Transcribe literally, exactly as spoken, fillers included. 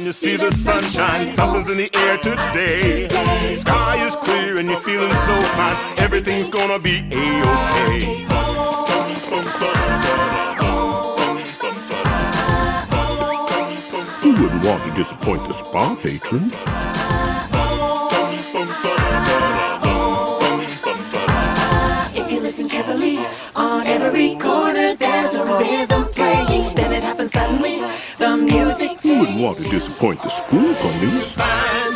you see the sunshine, something's in the air today. Sky is clear and you're feeling so fine, everything's gonna be A-OK. Who wouldn't want to disappoint the spa patrons? If you listen carefully, on every corner there's a rhythm playing. Then it happens suddenly, the music. Who wouldn't want to disappoint the school police?